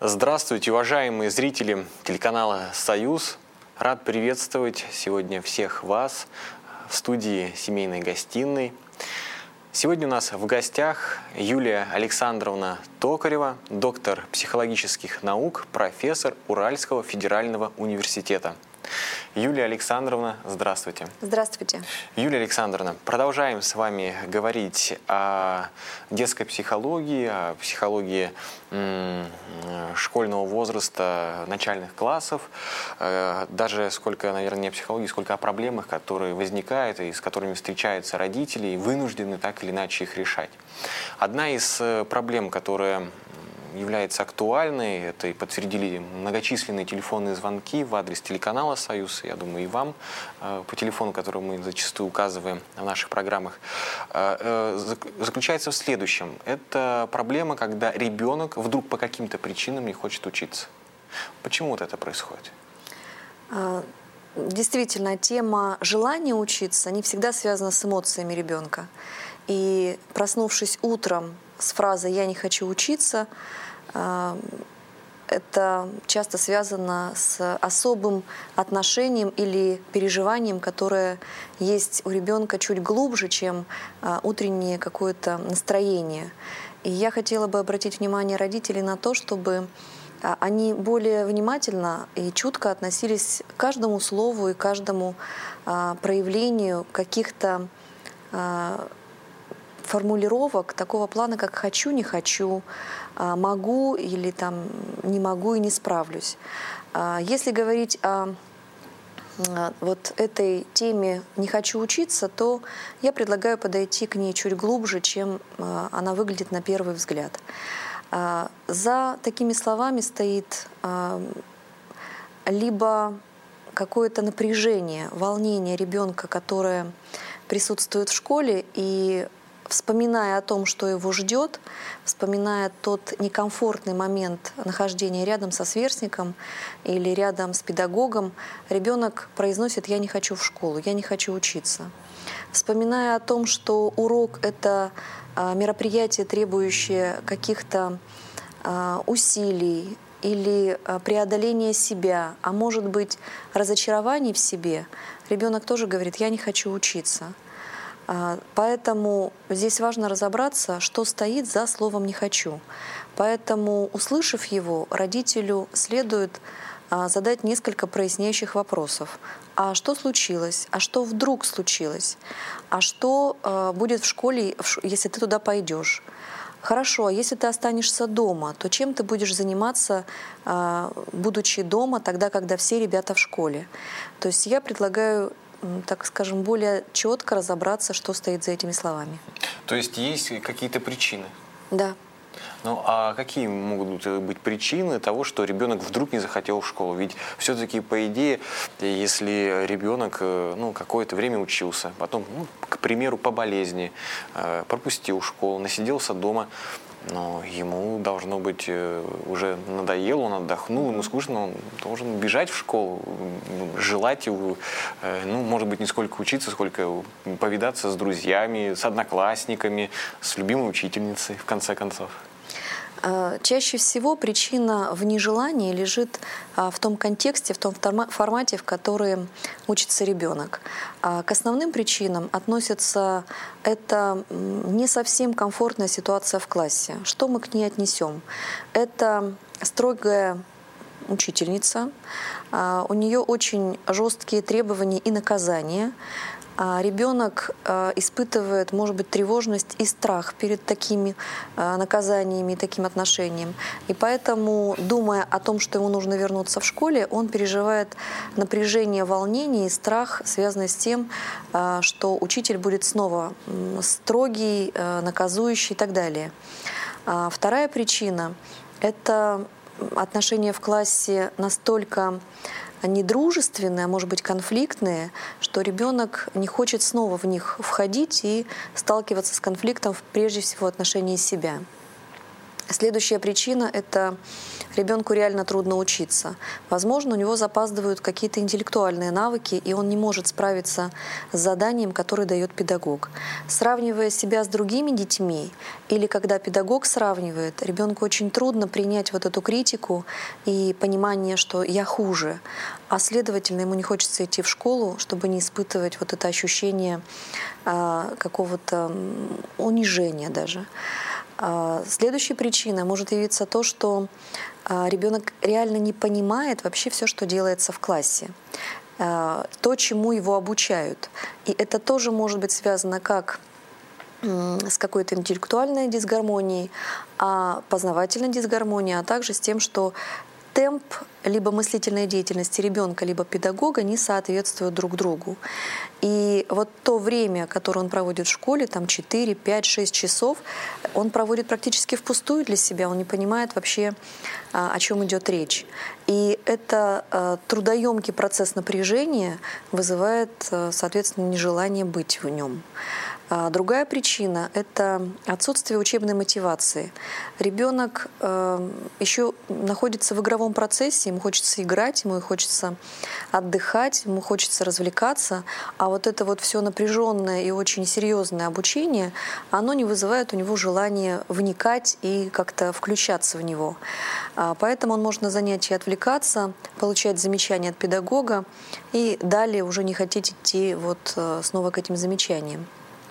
Здравствуйте, уважаемые зрители телеканала «Союз». Рад приветствовать сегодня всех вас в студии «Семейной гостиной». Сегодня у нас в гостях Юлия Александровна Токарева, доктор психологических наук, профессор Уральского федерального университета. Юлия Александровна, здравствуйте. Здравствуйте. Юлия Александровна, продолжаем с вами говорить о детской психологии, о психологии школьного возраста, начальных классов. Даже сколько, наверное, не о психологии, сколько о проблемах, которые возникают и с которыми встречаются родители, и вынуждены так или иначе их решать. Одна из проблем, которая является актуальной, это и подтвердили многочисленные телефонные звонки в адрес телеканала «Союз», я думаю, и вам по телефону, который мы зачастую указываем в наших программах, заключается в следующем. Это проблема, когда ребенок вдруг по каким-то причинам не хочет учиться. Почему вот это происходит? Действительно, тема желания учиться не всегда связана с эмоциями ребенка. И проснувшись утром с фразой «я не хочу учиться», это часто связано с особым отношением или переживанием, которое есть у ребенка чуть глубже, чем утреннее какое-то настроение. И я хотела бы обратить внимание родителей на то, чтобы они более внимательно и чутко относились к каждому слову и каждому проявлению каких-то формулировок такого плана, как «хочу, не хочу», «могу» или там «не могу и не справлюсь». Если говорить о вот этой теме «не хочу учиться», то я предлагаю подойти к ней чуть глубже, чем она выглядит на первый взгляд. За такими словами стоит либо какое-то напряжение, волнение ребенка, которое присутствует в школе, и вспоминая о том, что его ждет, вспоминая тот некомфортный момент нахождения рядом со сверстником или рядом с педагогом, ребенок произносит «я не хочу в школу, я не хочу учиться». Вспоминая о том, что урок — это мероприятие, требующее каких-то усилий или преодоления себя, а может быть разочарований в себе, ребенок тоже говорит «я не хочу учиться». Поэтому здесь важно разобраться, что стоит за словом «не хочу». Поэтому, услышав его, родителю следует задать несколько проясняющих вопросов. А что случилось? А что вдруг случилось? А что будет в школе, если ты туда пойдешь? Хорошо, а если ты останешься дома, то чем ты будешь заниматься, будучи дома, тогда, когда все ребята в школе? То есть я предлагаю, так скажем, более четко разобраться, что стоит за этими словами. То есть есть какие-то причины? Да. Ну, а какие могут быть причины того, что ребенок вдруг не захотел в школу? Ведь все-таки, по идее, если ребенок какое-то время учился, потом, к примеру, по болезни, пропустил школу, насиделся дома, но ему, должно быть, уже надоело, он отдохнул, ему скучно, он должен бежать в школу, желать его, может быть, не сколько учиться, сколько повидаться с друзьями, с одноклассниками, с любимой учительницей, в конце концов. Чаще всего причина в нежелании лежит в том контексте, в том формате, в котором учится ребенок. К основным причинам относится это не совсем комфортная ситуация в классе. Что мы к ней отнесем? Это строгая учительница, у нее очень жесткие требования и наказания. Ребенок испытывает, может быть, тревожность и страх перед такими наказаниями и таким отношением. И поэтому, думая о том, что ему нужно вернуться в школе, он переживает напряжение, волнение и страх, связанный с тем, что учитель будет снова строгий, наказующий и так далее. Вторая причина — это отношения в классе настолько недружественные, а может быть конфликтные, что ребенок не хочет снова в них входить и сталкиваться с конфликтом прежде всего в отношении себя. Следующая причина – это ребенку реально трудно учиться. Возможно, у него запаздывают какие-то интеллектуальные навыки, и он не может справиться с заданием, которое дает педагог. Сравнивая себя с другими детьми, или когда педагог сравнивает, ребенку очень трудно принять вот эту критику и понимание, что я хуже, а следовательно, ему не хочется идти в школу, чтобы не испытывать вот это ощущение какого-то унижения даже. Следующей причиной может явиться то, что ребенок реально не понимает вообще все, что делается в классе, то, чему его обучают. И это тоже может быть связано как с какой-то интеллектуальной дисгармонией, познавательной дисгармонией, а также с тем, что темп либо мыслительной деятельности ребенка, либо педагога не соответствуют друг другу. И вот то время, которое он проводит в школе, там 4, 5, 6 часов, он проводит практически впустую для себя, он не понимает вообще, о чем идет речь. И это трудоемкий процесс напряжения вызывает, соответственно, нежелание быть в нем. Другая причина – это отсутствие учебной мотивации. Ребенок еще находится в игровом процессе, ему хочется играть, ему хочется отдыхать, ему хочется развлекаться, а вот это вот все напряженное и очень серьезное обучение, оно не вызывает у него желания вникать и как-то включаться в него. Поэтому он может на занятия отвлекаться, получать замечания от педагога и далее уже не хотеть идти вот снова к этим замечаниям.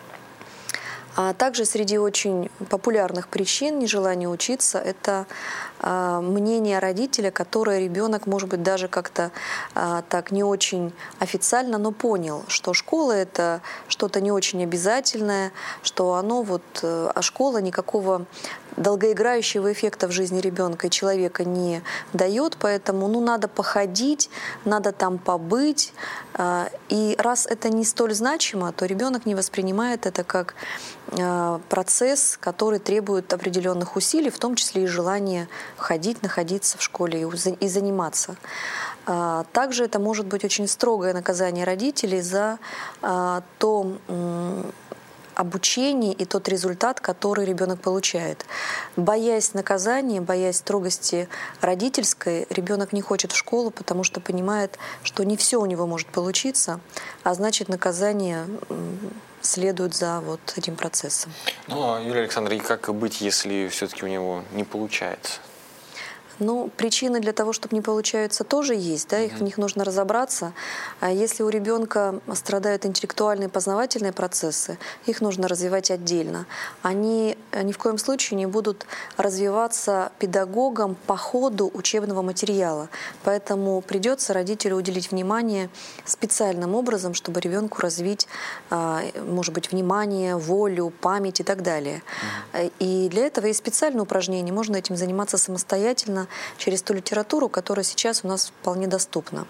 А также среди очень популярных причин нежелания учиться – это мнение родителя, которое ребенок, может быть, даже как-то так не очень официально, но понял, что школа – это что-то не очень обязательное, что оно а школа никакого долгоиграющего эффекта в жизни ребенка и человека не дает, поэтому надо походить, надо там побыть. И раз это не столь значимо, то ребенок не воспринимает это как процесс, который требует определенных усилий, в том числе и желания ходить, находиться в школе и заниматься. Также это может быть очень строгое наказание родителей за то обучение и тот результат, который ребенок получает. Боясь наказания, боясь строгости родительской, ребенок не хочет в школу, потому что понимает, что не все у него может получиться, а значит наказание следует за вот этим процессом. Ну, а, Юлия Александровна, и как быть, если все-таки у него не получается? Причины для того, чтобы не получаются, тоже есть, да, в них нужно разобраться. А если у ребенка страдают интеллектуальные познавательные процессы, их нужно развивать отдельно. Они ни в коем случае не будут развиваться педагогом по ходу учебного материала. Поэтому придется родителю уделить внимание специальным образом, чтобы ребенку развить, может быть, внимание, волю, память и так далее. И для этого есть специальные упражнения, можно этим заниматься самостоятельно, через ту литературу, которая сейчас у нас вполне доступна.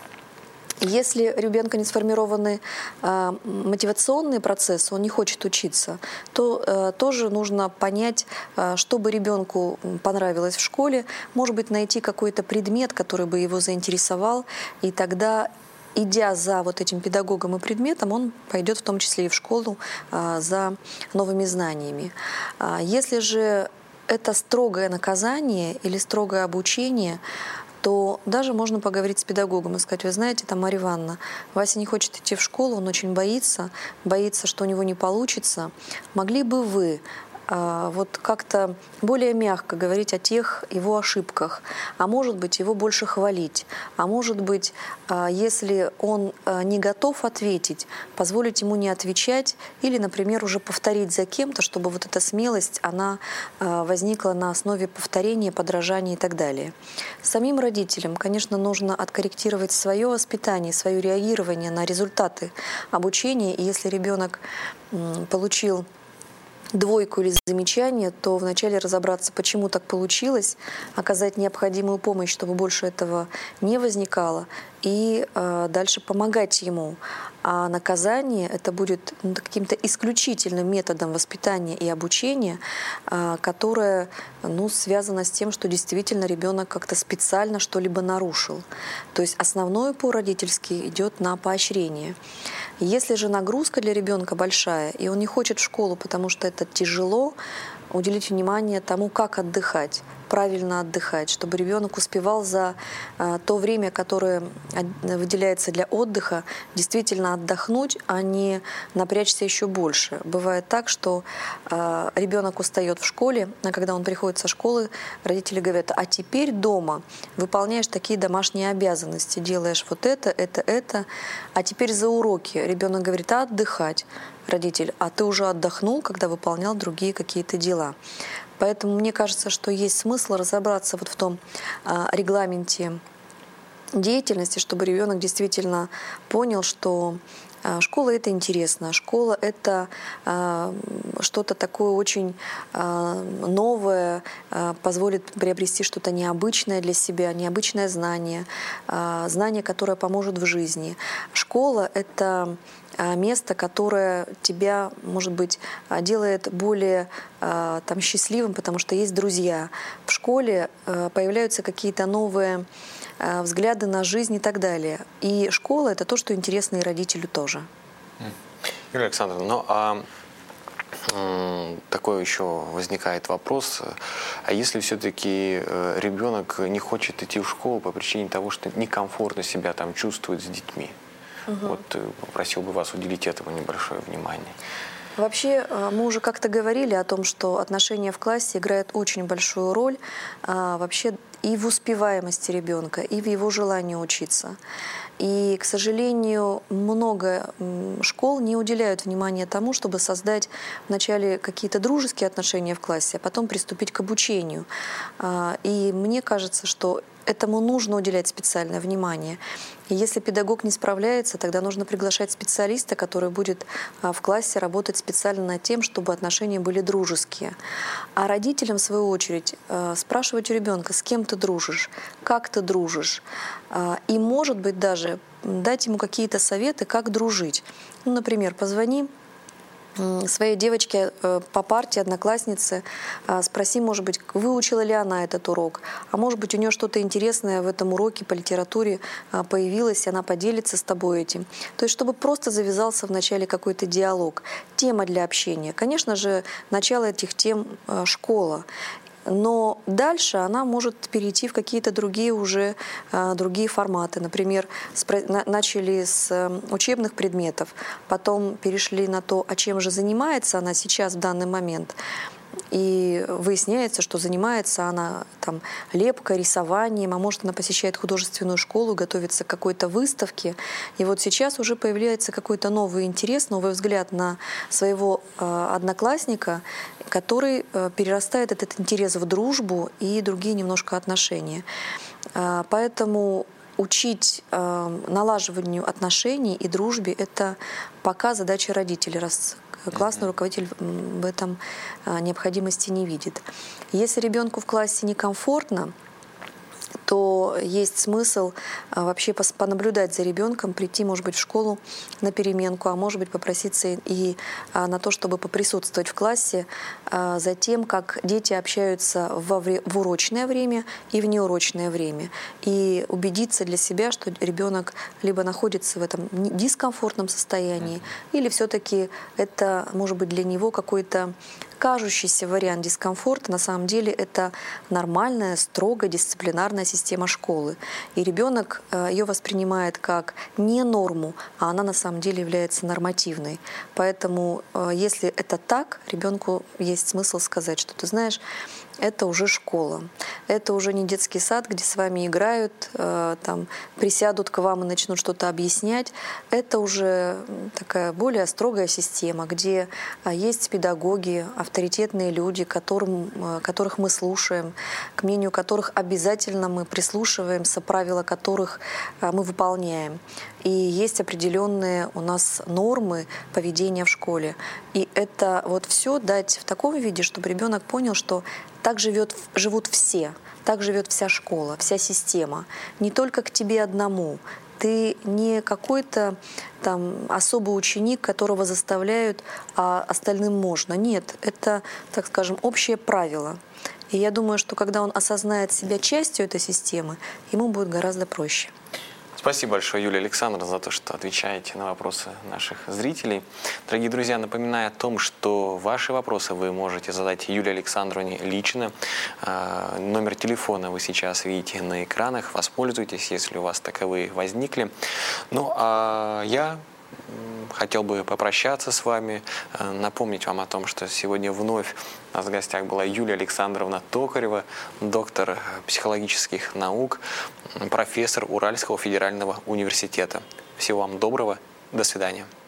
Если у ребенка не сформированы мотивационные процессы, он не хочет учиться, то тоже нужно понять, что бы ребенку понравилось в школе, может быть, найти какой-то предмет, который бы его заинтересовал, и тогда, идя за вот этим педагогом и предметом, он пойдет в том числе и в школу за новыми знаниями. Если же это строгое наказание или строгое обучение, то даже можно поговорить с педагогом и сказать: вы знаете, Марья Ивановна, Вася не хочет идти в школу, он очень боится, что у него не получится. Могли бы вы вот как-то более мягко говорить о тех его ошибках, а может быть, его больше хвалить, а может быть, если он не готов ответить, позволить ему не отвечать или, например, уже повторить за кем-то, чтобы вот эта смелость, она возникла на основе повторения, подражания и так далее. Самим родителям, конечно, нужно откорректировать свое воспитание, свое реагирование на результаты обучения, и если ребенок получил двойку или замечание, то вначале разобраться, почему так получилось, оказать необходимую помощь, чтобы больше этого не возникало, и дальше помогать ему. А наказание это будет каким-то исключительным методом воспитания и обучения, которое связано с тем, что действительно ребенок как-то специально что-либо нарушил. То есть основной упор родительский идет на поощрение. Если же нагрузка для ребенка большая, и он не хочет в школу, потому что это тяжело, уделить внимание тому, как отдыхать, правильно отдыхать, чтобы ребенок успевал за то время, которое выделяется для отдыха, действительно отдохнуть, а не напрячься еще больше. Бывает так, что ребенок устает в школе, а когда он приходит со школы, родители говорят: а теперь дома выполняешь такие домашние обязанности, делаешь вот это, а теперь за уроки. Ребенок говорит: а отдыхать? Родитель: а ты уже отдохнул, когда выполнял другие какие-то дела. Поэтому мне кажется, что есть смысл разобраться вот в том регламенте деятельности, чтобы ребенок действительно понял, что школа — это интересно, школа — это что-то такое очень новое, позволит приобрести что-то необычное для себя, необычное знание, знание, которое поможет в жизни. Школа — это место, которое тебя, может быть, делает более счастливым, потому что есть друзья. В школе появляются какие-то новые взгляды на жизнь и так далее. И школа — это то, что интересно и родителю тоже. Юлия Александровна, такой еще возникает вопрос: а если все-таки ребенок не хочет идти в школу по причине того, что некомфортно себя там чувствует с детьми? Вот попросил бы вас уделить этому небольшое внимание. Вообще, мы уже как-то говорили о том, что отношения в классе играют очень большую роль вообще и в успеваемости ребенка, и в его желании учиться. И, к сожалению, много школ не уделяют внимания тому, чтобы создать вначале какие-то дружеские отношения в классе, а потом приступить к обучению. И мне кажется, что этому нужно уделять специальное внимание. И если педагог не справляется, тогда нужно приглашать специалиста, который будет в классе работать специально над тем, чтобы отношения были дружеские. А родителям, в свою очередь, спрашивать у ребенка: с кем ты дружишь, как ты дружишь. И, может быть, даже дать ему какие-то советы, как дружить. Ну, например, позвони своей девочке по парте, однокласснице, спроси, может быть, выучила ли она этот урок, а может быть, у нее что-то интересное в этом уроке по литературе появилось, и она поделится с тобой этим. То есть, чтобы просто завязался вначале какой-то диалог, тема для общения. Конечно же, начало этих тем — школа. Но дальше она может перейти в какие-то другие уже другие форматы. Например, начали с учебных предметов, потом перешли на то, а чем же занимается она сейчас в данный момент. И выясняется, что занимается она там лепкой, рисованием, а может, она посещает художественную школу, готовится к какой-то выставке. И вот сейчас уже появляется какой-то новый интерес, новый взгляд на своего одноклассника, который перерастает этот интерес в дружбу и другие немножко отношения. Поэтому учить налаживанию отношений и дружбе — это пока задача родителей, раз классный руководитель в этом необходимости не видит. Если ребенку в классе некомфортно, то есть смысл вообще понаблюдать за ребенком, прийти, может быть, в школу на переменку, а может быть, попроситься и на то, чтобы поприсутствовать в классе за тем, как дети общаются в урочное время и в неурочное время. И убедиться для себя, что ребенок либо находится в этом дискомфортном состоянии, или все-таки это может быть для него какой-то кажущийся вариант дискомфорта. На самом деле это нормальная, строгая, дисциплинарная система школы. И ребенок ее воспринимает как не норму, а она на самом деле является нормативной. Поэтому, если это так, ребенку есть смысл сказать, что ты знаешь, это уже школа. Это уже не детский сад, где с вами играют, там, присядут к вам и начнут что-то объяснять. Это уже такая более строгая система, где есть педагоги, авторитетные люди, которых мы слушаем, к мнению которых обязательно мы прислушиваемся, правила которых мы выполняем. И есть определенные у нас нормы поведения в школе. И это вот все дать в таком виде, чтобы ребенок понял, что так живут все, так живет вся школа, вся система. Не только к тебе одному. Ты не какой-то там особый ученик, которого заставляют, а остальным можно. Нет, это, так скажем, общее правило. И я думаю, что когда он осознает себя частью этой системы, ему будет гораздо проще. Спасибо большое, Юлия Александровна, за то, что отвечаете на вопросы наших зрителей. Дорогие друзья, напоминаю о том, что ваши вопросы вы можете задать Юлии Александровне лично. Номер телефона вы сейчас видите на экранах. Воспользуйтесь, если у вас таковые возникли. Ну, а я хотел бы попрощаться с вами, напомнить вам о том, что сегодня вновь у нас в гостях была Юлия Александровна Токарева, доктор психологических наук, профессор Уральского федерального университета. Всего вам доброго, до свидания.